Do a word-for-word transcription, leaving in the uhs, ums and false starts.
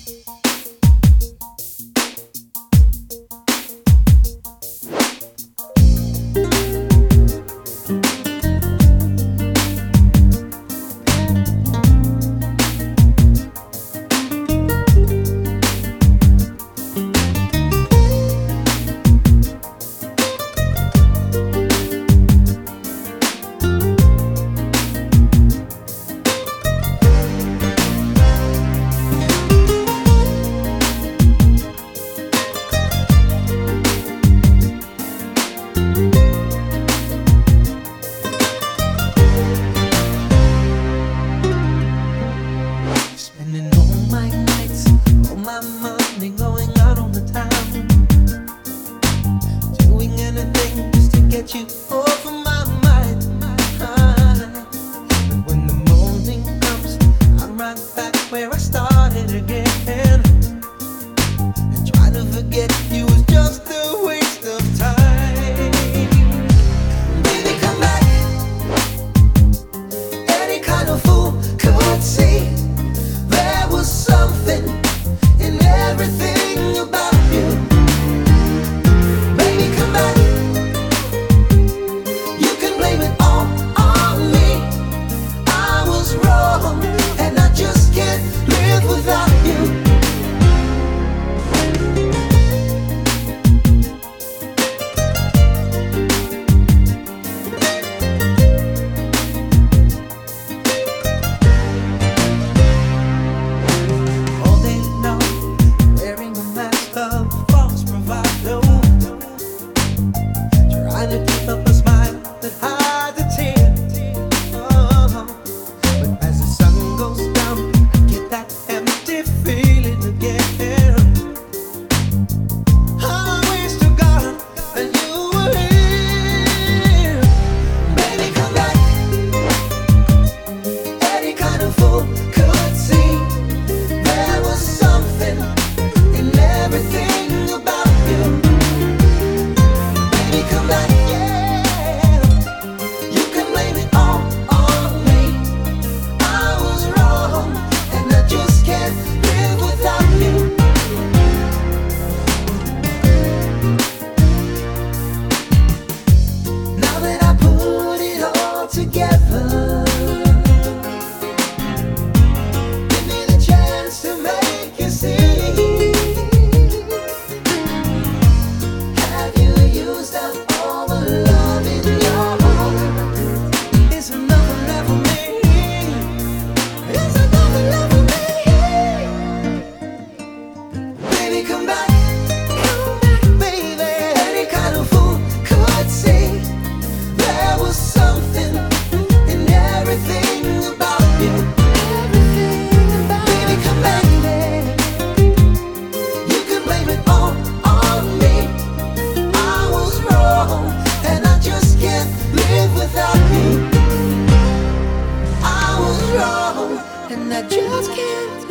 My money going out on the town, doing anything just to get you off of my mind. But when the morning comes, I'm right back where I started again, and trying to forget you was just a waste of time. Baby, come back. Any kind of fool could see there was something in everything about you. Baby, come back. You can blame it all on me. I was wrong, and I just can't live without you. Together, give me the chance to make you see. Have you used up all the love in your heart? Is another love for me? Is another love for me? Baby, come back, come back, baby. Any kind of fool could see there was something in everything about you. Everything about Baby, come back. You can blame it all on me. I was wrong, and I just can't live without you. I was wrong, and I just can't